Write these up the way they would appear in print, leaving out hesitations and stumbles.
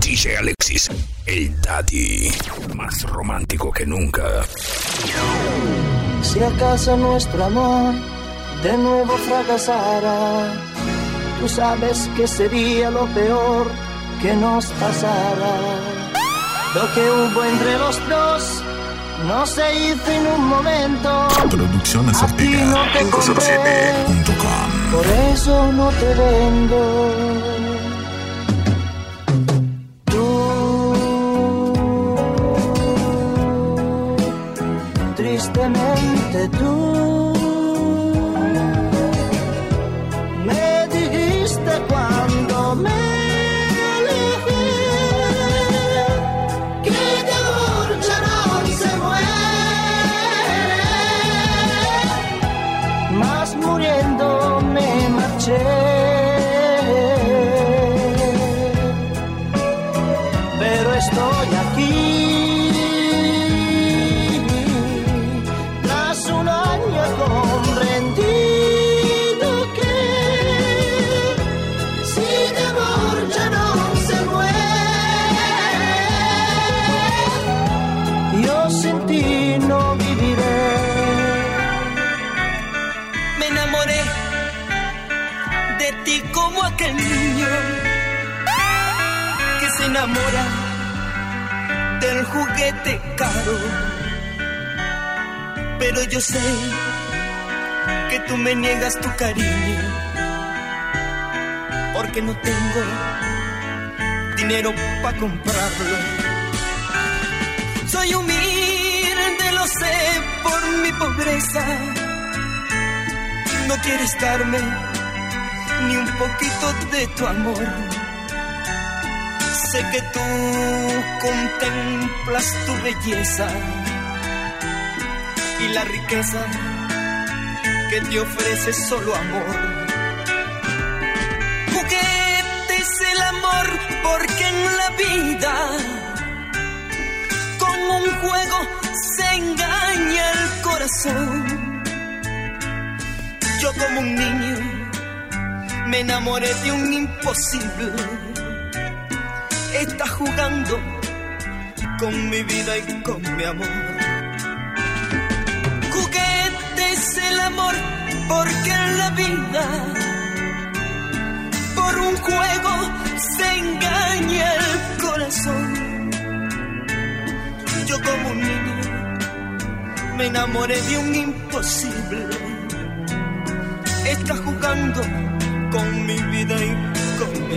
DJ Alexis, el daddy, más romántico que nunca. Si acaso nuestro amor de nuevo fracasara, tú sabes que sería lo peor que nos pasara. Lo que hubo entre los dos no se hizo en un momento. Producciones Ortega, no 507.com. Por eso no te vengo. Tristemente tú me dijiste cuando me alejé que de amor ya no se muere, mas muriendo me marché. Pero estoy aquí comprendido que si de amor ya no se muere, yo sin ti no viviré. Me enamoré de ti como aquel niño que se enamora del juguete caro. Pero yo sé que tú me niegas tu cariño, porque no tengo dinero para comprarlo. Soy humilde, lo sé, por mi pobreza. No quieres darme ni un poquito de tu amor. Sé que tú contemplas tu belleza y la riqueza que te ofrece solo amor. Juguete es el amor, porque en la vida con un juego se engaña el corazón. Yo como un niño me enamoré de un imposible. Está jugando con mi vida y con mi amor. Es el amor, porque en la vida por un juego se engaña el corazón. Yo como un niño me enamoré de un imposible. Está jugando con mi vida y con mi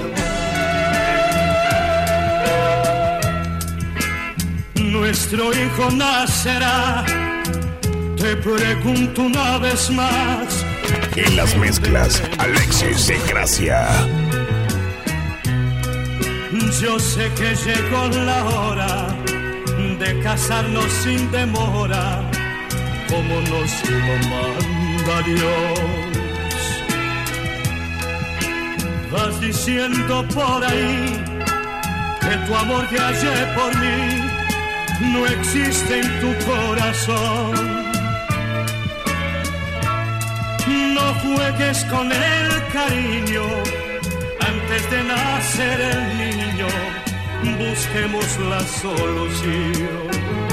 amor. Nuestro hijo nacerá. Te pregunto una vez más. En las mezclas, Alexis de Gracia. Yo sé que llegó la hora de casarnos sin demora, como nos lo manda Dios. Vas diciendo por ahí que tu amor que hallé por mí no existe en tu corazón. No juegues con el cariño, antes de nacer el niño, busquemos la solución.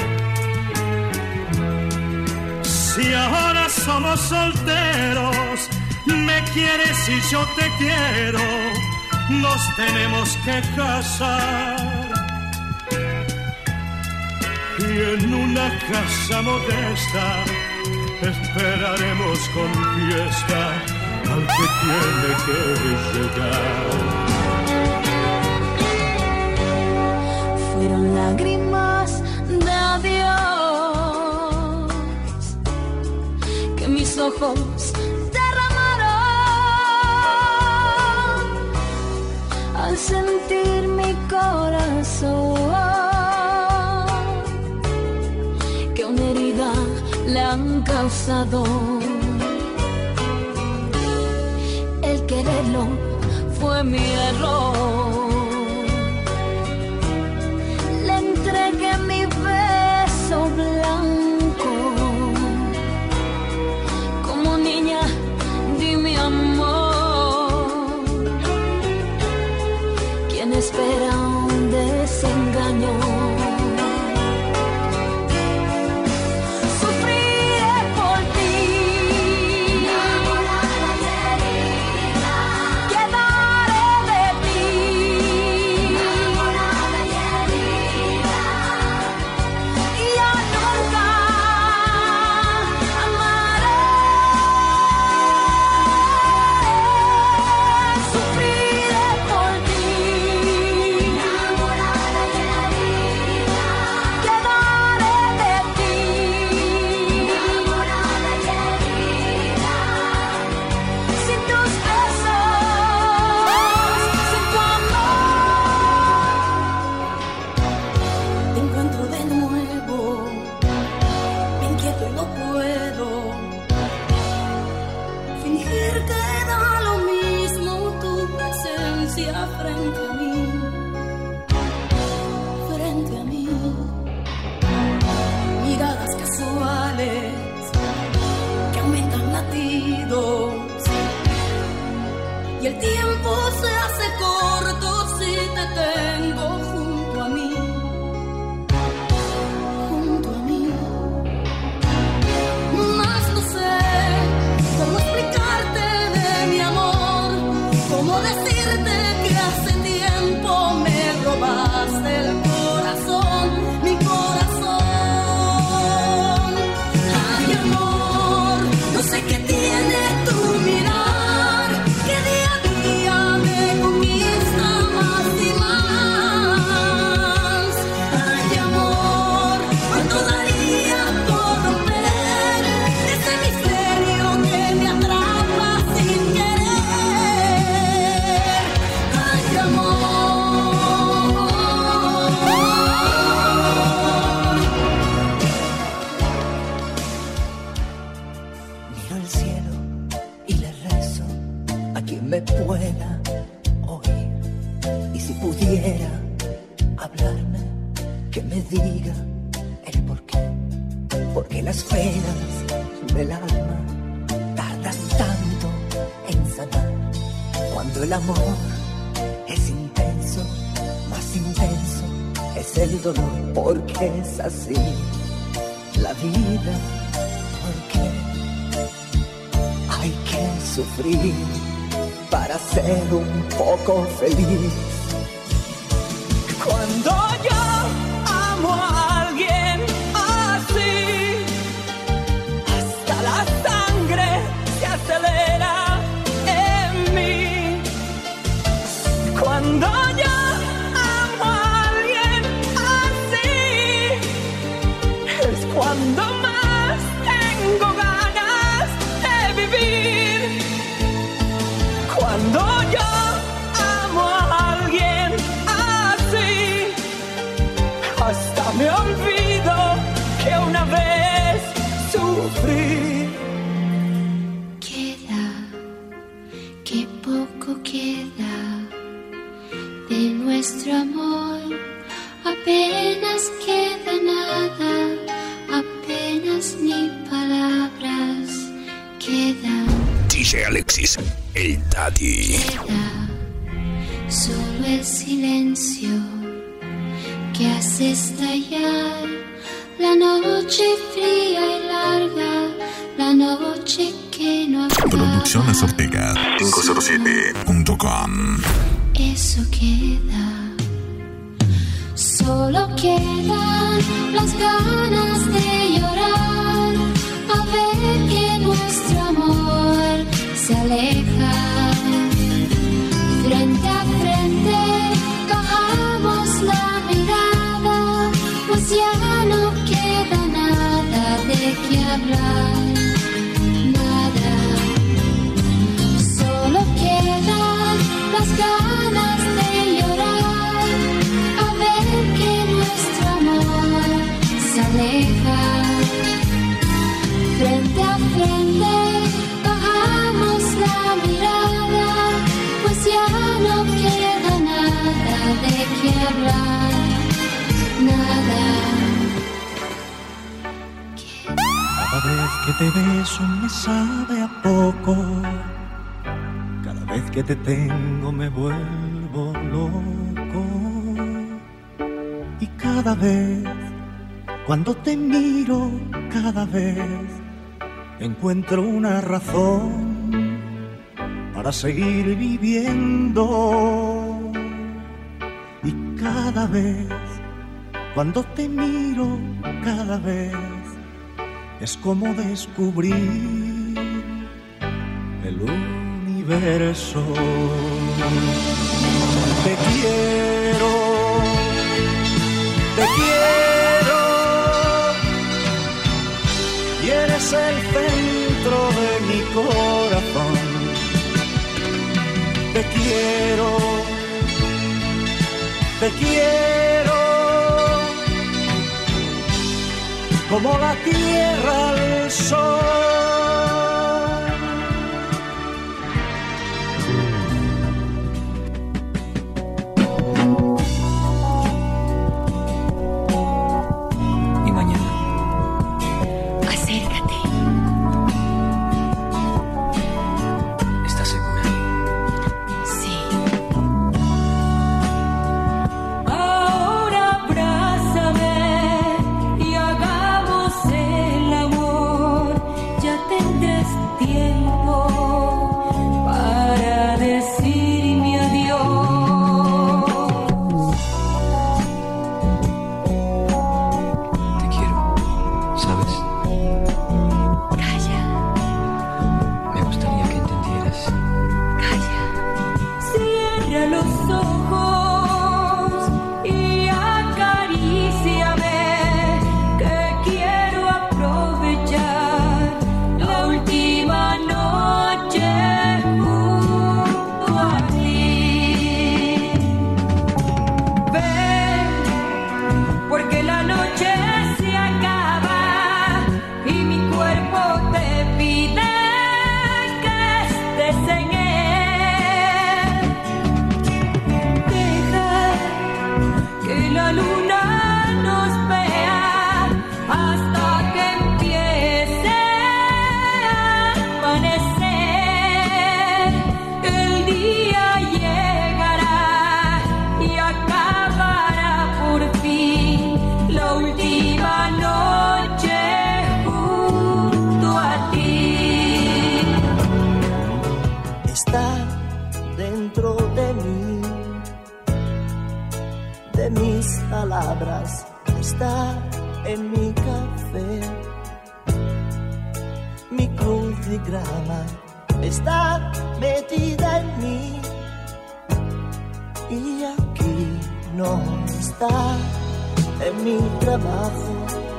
Si ahora somos solteros, me quieres y yo te quiero, nos tenemos que casar. Y en una casa modesta esperaremos con fiesta al que tiene que llegar. Fueron lágrimas de adiós que mis ojos derramaron al sentir mi corazón que una herida le han causado. El quererlo fue mi error. Le entregué mi beso blanco. Como niña di mi amor. ¿Quién espera un pudiera hablarme, que me diga el porqué. Porque las penas del alma tardan tanto en sanar. Cuando el amor es intenso, más intenso es el dolor. Porque es así la vida, porque hay que sufrir para ser un poco feliz. Cuando yo amo a alguien así, hasta la sangre se acelera en mí. Cuando yo amo a alguien así, es cuando más tengo ganas de vivir. Cuando yo amo a alguien así, hasta me olvido que una vez sufrí. Queda, que poco queda de nuestro amor. Apenas queda nada, apenas ni palabras. Queda, DJ Alexis, el Daddy. queda solo el silencio que hace estallar la noche fría y larga, la noche que no acaba. Producciones Ortega 507.com. Eso queda, solo quedan las ganas de llorar, a ver que nuestro amor se aleja. Frente a frente bajamos la mirada, pues ya no queda nada de qué hablar, nada. Solo quedan las ganas de llorar, a ver que nuestro amor se aleja. Frente a frente bajamos la mirada, pues ya no queda nada de qué hablar, nada. Cada vez que te beso me sabe a poco, cada vez que te tengo me vuelvo loco. Y cada vez, cuando te miro, cada vez encuentro una razón para seguir viviendo. Y cada vez, cuando te miro, cada vez es como descubrir el universo. Te quiero, te quiero, y eres el centro de mi corazón. Te quiero, te quiero, como la tierra al sol. Y mañana, Acércate. ¿estás segura? Sí. Ahora abrázame y hagamos el amor. Ya te la luna nos vea hasta que empiece a amanecer. El día llegará y acabará por fin la última noche junto a ti. Está dentro de mí, de mis palabras, está en mi café. Mi crucigrama está metida en mí y aquí no está en mi trabajo.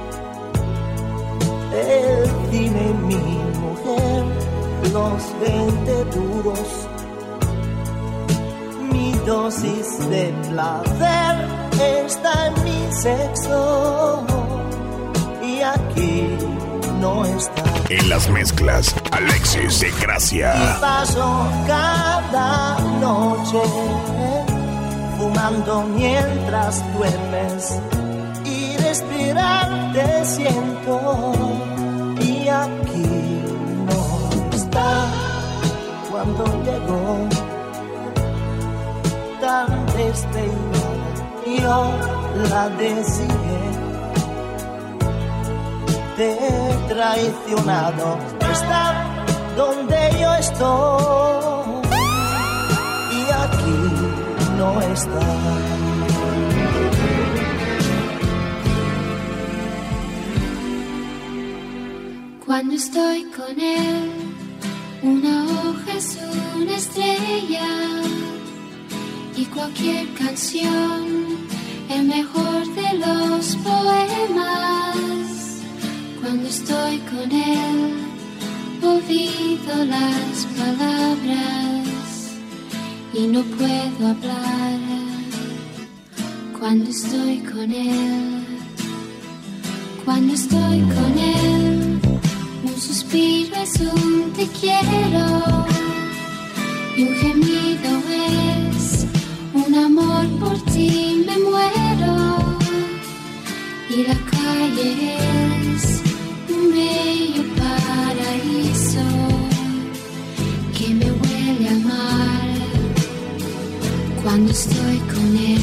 El cine y mi mujer, los 20 duros, mi dosis de placer está en mi sexo y aquí no está. En las mezclas, Alexis de Gracia. Y paso cada noche fumando mientras duermes y respirarte siento y aquí no está. Cuando llegó tan despeinada yo la deseé. Te he traicionado, está donde yo estoy y aquí no está. Cuando estoy con él, una hoja es una estrella y cualquier canción el mejor de los poemas. Cuando estoy con él, olvido las palabras y no puedo hablar. Cuando estoy con él, cuando estoy con él, un suspiro es un te quiero y un gemido es un amor por ti me muero. Y la calle es un bello paraíso que me huele a mar cuando estoy con él.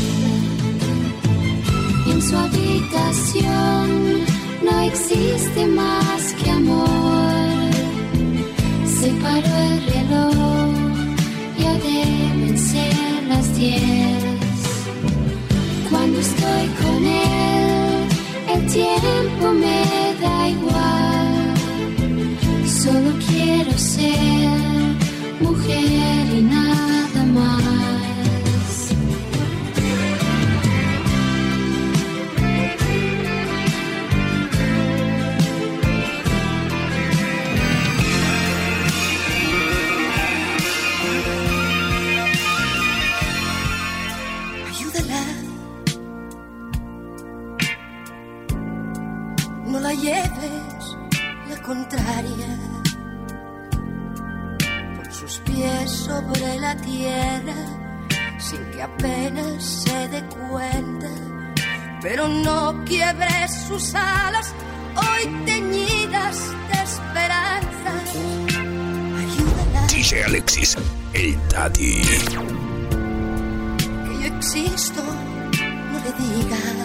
En su habitación no existe más que amor. Se paró el reloj, ya deben ser las 10. Cuando estoy con él, el tiempo me da igual. Solo quiero ser mujer y nada más. No la lleves la contraria, por sus pies sobre la tierra, sin que apenas se dé cuenta. Pero no quiebres sus alas, hoy teñidas de esperanza. Ayúdala. DJ Alexis, el Daddy. Que yo existo, no le digas.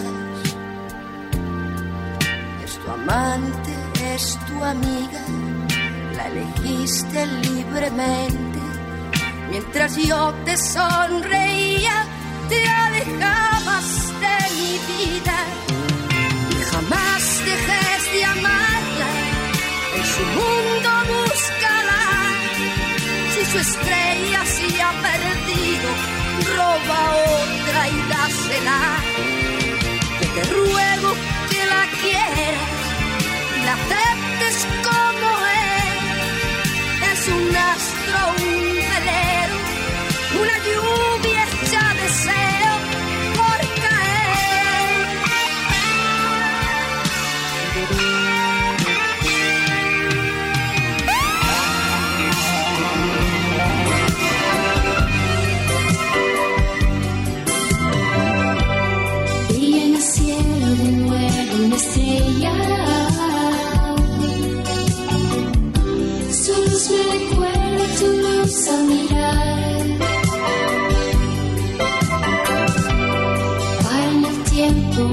Tu amante es tu amiga, la elegiste libremente. Mientras yo te sonreía, te alejabas de mi vida. Y jamás dejes de amarla, en su mundo búscala. Si su estrella se ha perdido, roba otra y dásela. Que te ruego que la quieras, la aceptes como es. Es un astro, un velero, una lluvia hecha deseo por caer.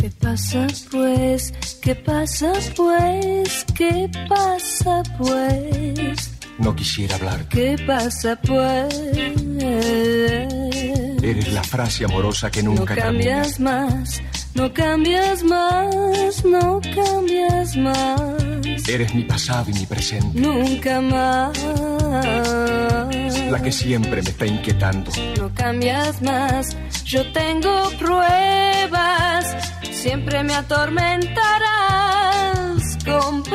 ¿Qué pasa pues? ¿Qué pasa pues? ¿Qué pasa pues? No quisiera hablar. ¿Qué pasa pues? Eres la frase amorosa que nunca cambias más. No cambias más, no cambias más. Eres mi pasado y mi presente. Nunca más. La que siempre me está inquietando. No cambias más. Yo tengo pruebas. Siempre me atormentarás con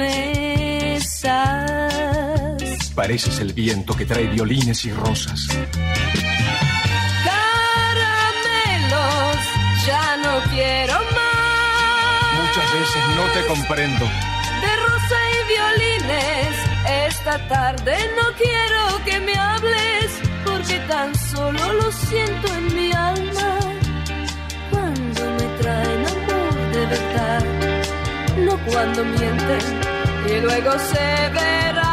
promesas. Pareces el viento que trae violines y rosas. Ya no quiero más. Muchas veces no te comprendo. De rosa y violines, esta tarde no quiero que me hables, porque tan solo lo siento en mi alma. Cuando me traen amor de verdad, no cuando mienten y luego se verá.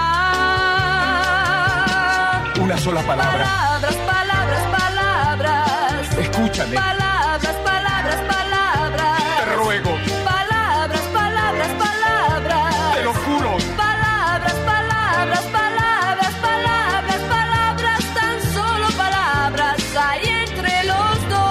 Una sola palabra. Palabras, palabras, palabras. Escúchame. Palabras, palabras, palabras. Te ruego. Palabras, palabras, palabras. Te lo juro. Palabras, palabras, palabras, palabras, palabras, tan solo palabras hay entre los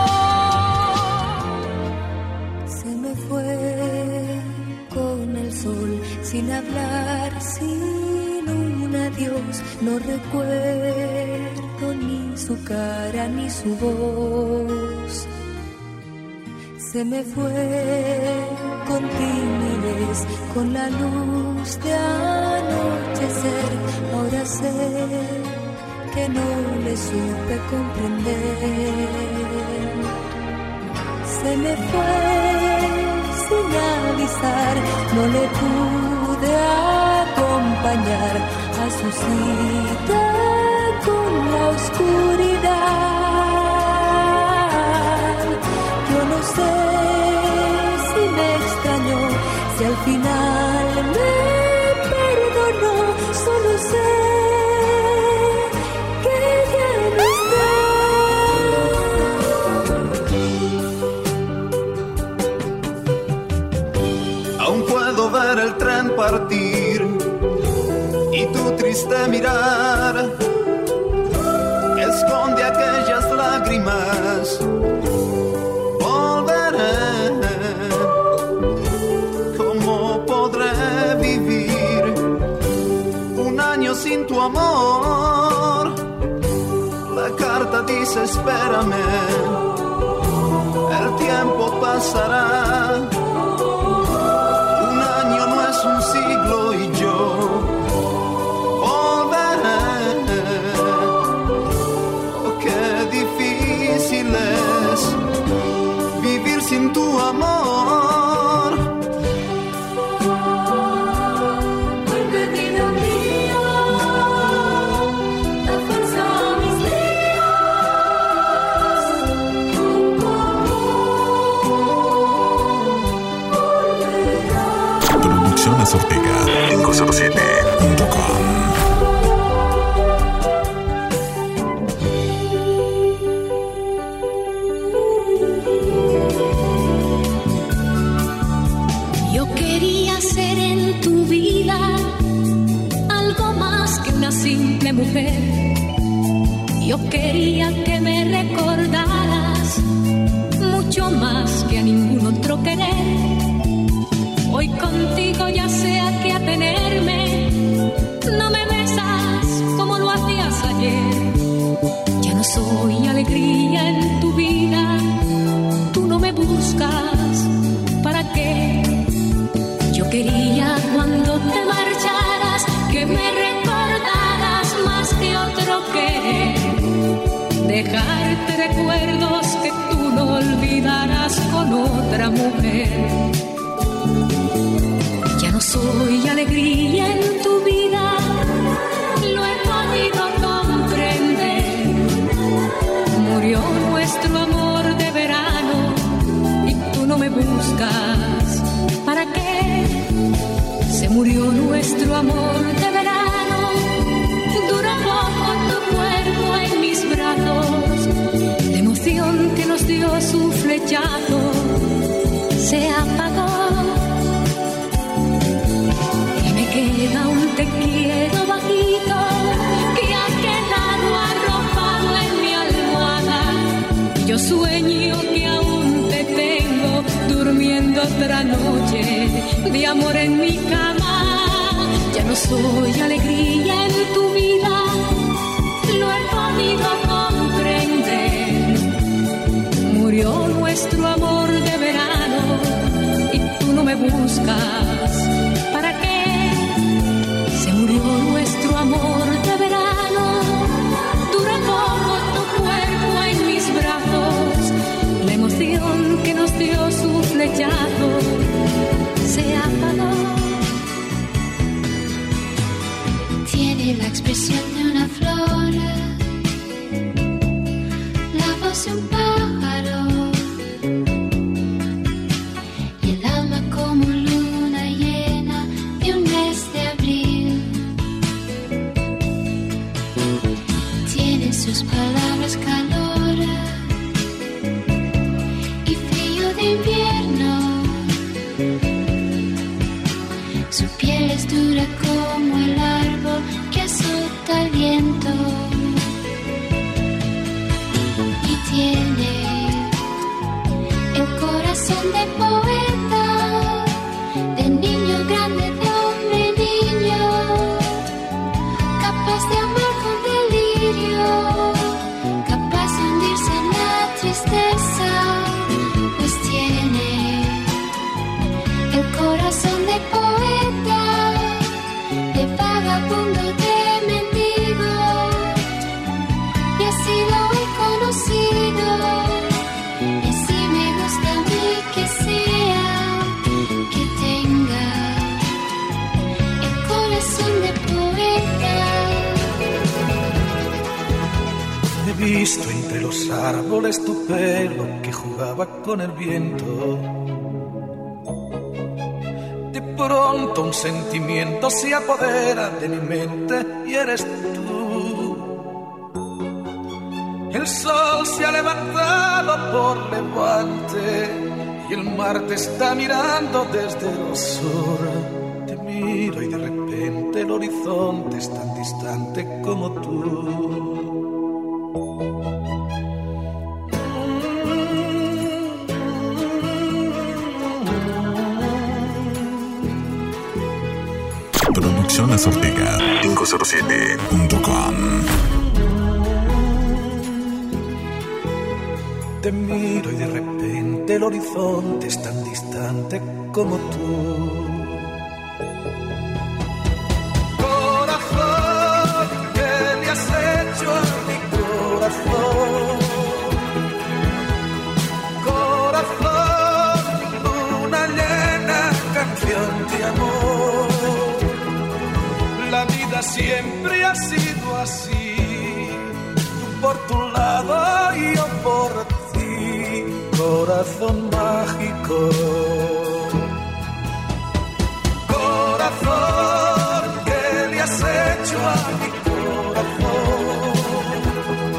dos. Se me fue con el sol, sin hablar, sin un adiós. No recuerdo ni su cara ni su voz. Se me fue con timidez, con la luz de anochecer. Ahora sé que no le supe comprender. Se me fue sin avisar, no le pude acompañar a su cita con la oscuridad. Yo no sé si me extrañó, si al final me perdonó, solo sé que ya no está. Aún puedo ver el tren partir y tu triste mirar esconde aquellas lágrimas. Volveré. ¿Cómo podré vivir un año sin tu amor? La carta dice espérame, el tiempo pasará. Un año no es un siglo y yo vivir sin tu amor. Vuelve vida mía, da fuerza a mis días. Tu amor volverá. Producciones Ortega 507.com. Mujer, yo quería que me recordaras mucho más que a ningún otro querer. Hoy contigo ya sé a qué atenerme. No me besas como lo hacías ayer. Ya no soy alegría en tu vida. Tú no me buscas. ¿Para qué? Yo quería cuando te marcharas que me recordaras más que otro querer. Dejarte recuerdos que tú no olvidarás con otra mujer. Ya no soy alegría en tu vida, lo he podido comprender. Murió nuestro amor de verano y tú no me buscas. ¿Para qué? Se murió nuestro amor de verano, duró poco tu cuerpo en mis brazos, la emoción que nos dio su flechazo se apagó y me queda un te quiero bajito que ha quedado arropado en mi almohada. Y yo sueño que aún te tengo durmiendo otra noche de amor en mi cama. Ya no soy alegría en tu vida, lo he podido comprender. Murió nuestro amor de verano y tú no me buscas. ¿Para qué? Se murió nuestro amor de verano. Dura como tu cuerpo en mis brazos. La emoción que nos dio su flechazo se apagó. Tiene la expresión de una flor, la voz de un pájaro y el alma como luna llena de un mes de abril. Tiene sus palabras calor y frío de invierno. Su piel es dura como el árbol que azota el viento. Y tiene el corazón de poeta, de niño grande, de hombre niño, capaz de amar con delirio, capaz de hundirse en la tristeza, pues tiene el corazón de poeta, de vagabundo, de mendigo, y así lo he conocido, y así me gusta a mí que sea, que tenga el corazón de poeta. He visto entre los árboles tu pelo que jugaba con el viento. De pronto un sentimiento se apodera de mi mente y eres tú. El sol se ha levantado por levante y el mar te está mirando desde el sur. Te miro y de repente el horizonte es tan distante como tú. Producciones Ortega 507.com. Te miro y de repente el horizonte es tan distante como tú. Corazón, ¿qué le has hecho a mi corazón? Corazón, una llena canción de amor. La vida siempre ha sido así, tú por tu lado y yo por ti, corazón mágico. Corazón, ¿qué le has hecho a mi corazón?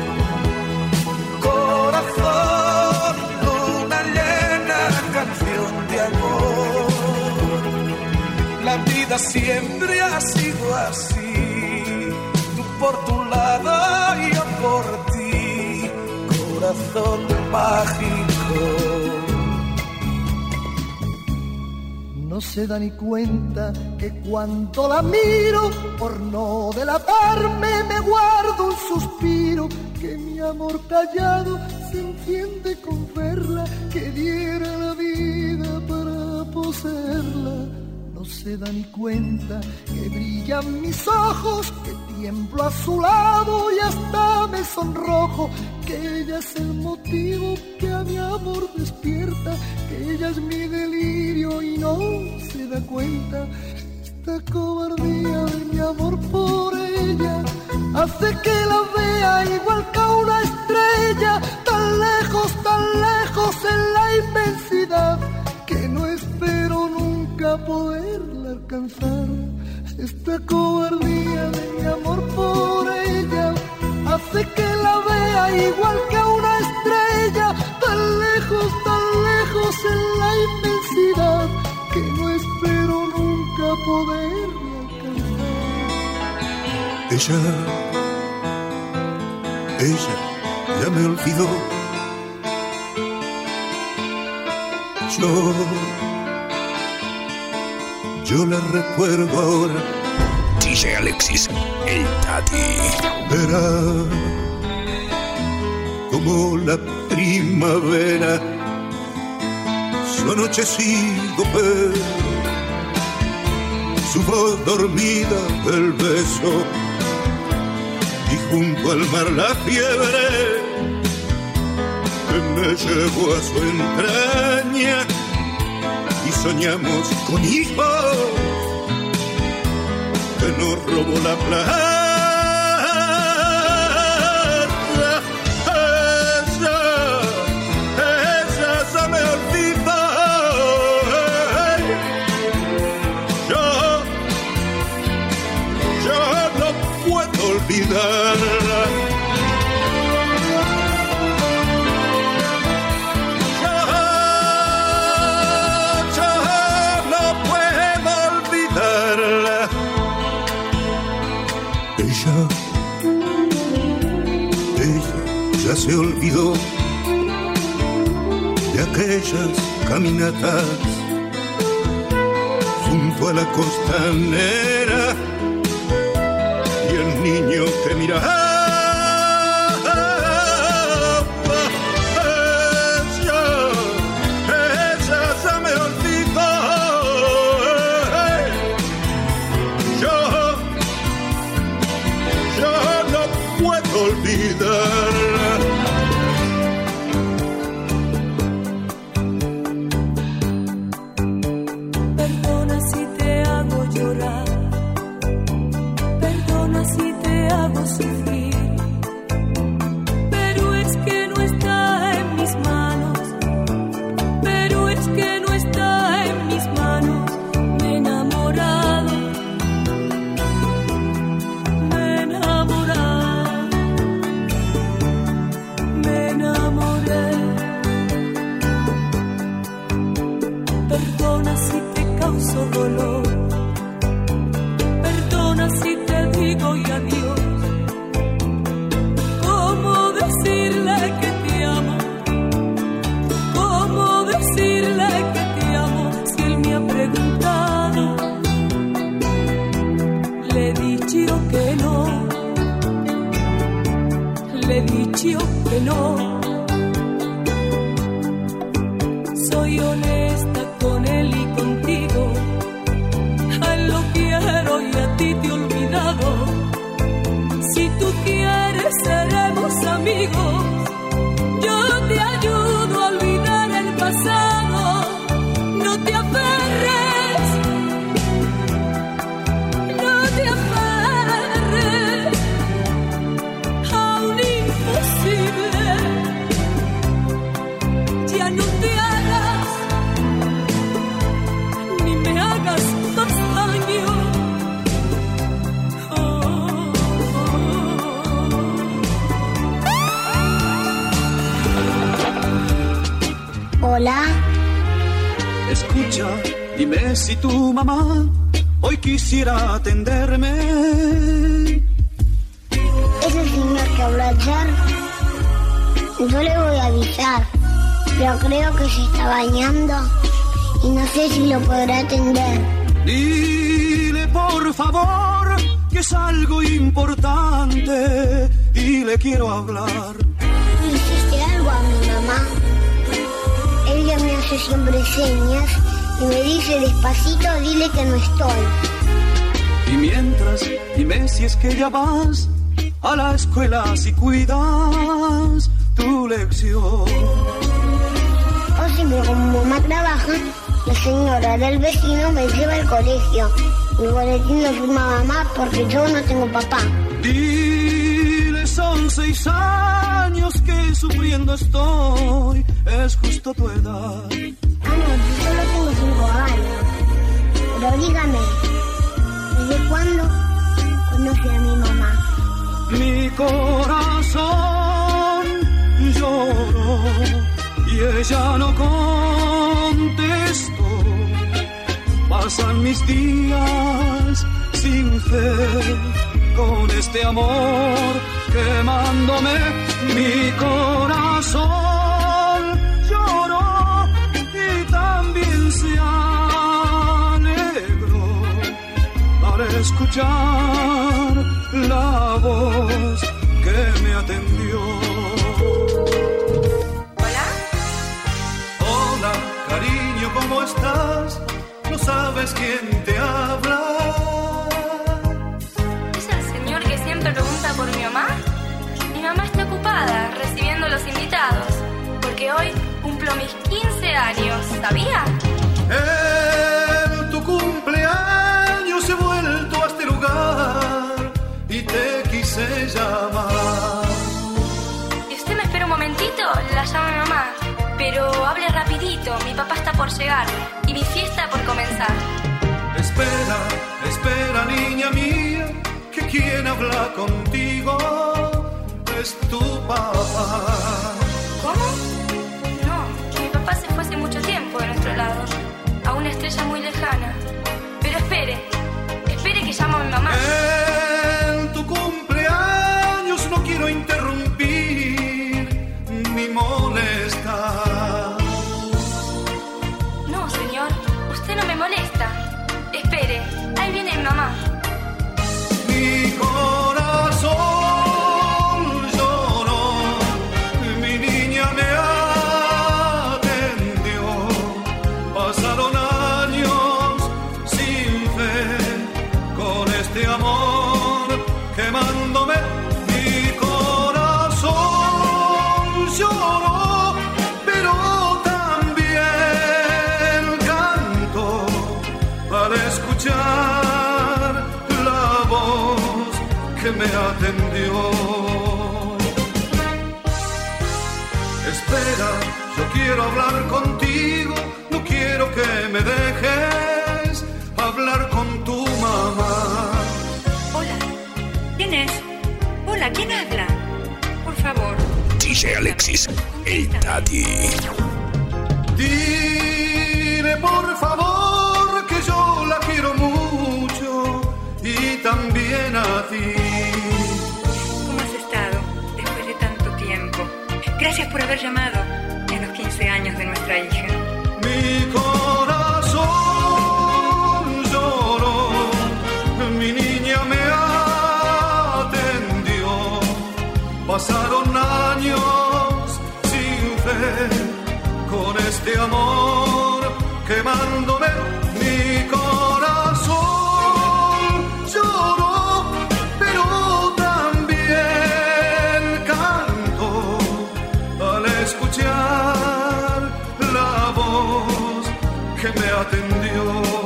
Corazón, luna llena, canción de amor. La vida siempre ha sido así, tú por tu lado y yo por ti, corazón mágico. No se da ni cuenta que cuando la miro, por no delatarme, me guardo un suspiro, que mi amor callado se enciende con verla, que diera la vida para poseerla. No se da ni cuenta que brillan mis ojos, que tiemblo a su lado y hasta me sonrojo, que ella es el motivo que a mi amor despierta, que ella es mi delirio y no se da cuenta. Esta cobardía de mi amor por ella hace que la vea igual que a una estrella, tan lejos en la inmensidad, que no espero nunca poderla alcanzar. Esta cobardía de mi amor por ella hace que la vea igual que a una estrella, tan lejos en la inmensidad, poderme alcanzar. Ella ya me olvidó. Yo la recuerdo ahora. DJ Alexis, el Daddy. Verá como la primavera su anochecido pelo, su voz dormida, el beso, y junto al mar la fiebre que me llevó a su entraña, y soñamos con hijos que nos robó la plata. Ella se me olvidó. Yo no puedo olvidarla. Ella ya se olvidó de aquellas caminatas junto a la costanera y el niño que miraba. Ella ya me olvidó. Yo no puedo olvidarla. Perdona si te hago llorar, perdona si te hago sufrir, pero es que no está en mis manos, pero es que no está en mis manos. Me he enamorado, me he enamorado, me enamoré. Perdona si te causo dolor, perdona si te digo y adiós. ¿Cómo decirle que te amo? ¿Cómo decirle que te amo? Si él me ha preguntado, le he dicho que no, le he dicho que no. Soy honesta con él y contigo, a él lo quiero y a ti te he olvidado. Si tú quieres seremos amigos, yo te ayudo a olvidar el pasado. No te aferres, no te aferres a un imposible. Ya no te hagas, ni me hagas más daño. Hola. Escucha, dime si tu mamá hoy quisiera atenderme. Ese señor que habló ayer, yo le voy a avisar, pero creo que se está bañando y no sé si lo podrá atender. Dile por favor que es algo importante y le quiero hablar. ¿Hiciste algo a mi mamá? Ella me hace siempre señas y me dice despacito, dile que no estoy. Y mientras, dime si es que ya vas a la escuela, si cuidas tu lección. O siempre como mamá trabaja, la señora del vecino me lleva al colegio. Mi boletín lo firma mamá porque yo no tengo papá. Dile, son 6 años que sufriendo estoy, es justo tu edad. Ah, no, yo solo tengo 5 años. Pero dígame, ¿desde cuándo conoce a mi mamá? Mi corazón lloró y ella no contestó. Pasan pasan mis días sin fe, con este amor quemándome. Mi corazón lloró y también se alegró al escuchar la voz que me atendió. Hola, cariño, ¿cómo estás? ¿No sabes quién te habla? ¿Es el señor que siempre pregunta por mi mamá? Mi mamá está ocupada recibiendo los invitados, porque hoy cumplo mis 15 años, ¿sabía? En tu cumpleaños he vuelto a este lugar y te quise llamar. ¿Y usted me espera un momentito? La llama mi mamá. Pero hable rapidito, mi papá está por llegar y mi fiesta por comenzar. Espera, espera, niña mía, que quien habla contigo es tu papá. ¿Cómo? No, mi papá se fue hace mucho tiempo de nuestro lado, a una estrella muy lejana. Pero espere que llamo a mi mamá. En tu cumpleaños no quiero interrumpir ni molestar. No, señor, usted no me molesta. Espere, ahí viene mi mamá. Mi corazón lloró, mi niña me atendió. Pasaron años sin fe, con este amor quemándome. Mi corazón lloró, pero también canto al escuchar la voz que me atendió. Espera, yo quiero hablar contigo, no quiero que me dejes hablar con tu mamá. Hola, ¿quién es? Hola, ¿quién habla? Por favor. DJ Alexis, el Daddy. Dile por favor que yo la quiero mucho y también a ti. ¿Cómo has estado después de tanto tiempo? Gracias por haber llamado en los 15 años de nuestra hija. Mi corazón lloró, mi niña me atendió. Pasaron años sin fe, con este amor quemándome. Mi corazón lloró, pero también canto al escuchar la voz que me atendió.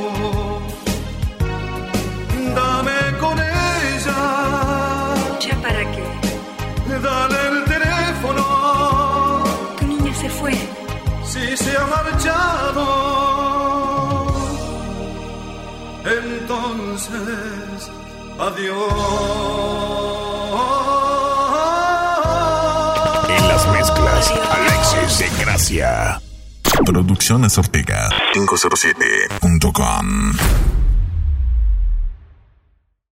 Dame con ella. ¿Ya para qué? Dale el teléfono. Tu niña se fue. Si se ha marchado, entonces adiós. En las mezclas, Alexis de Gracia. Producciones Ortega 507.com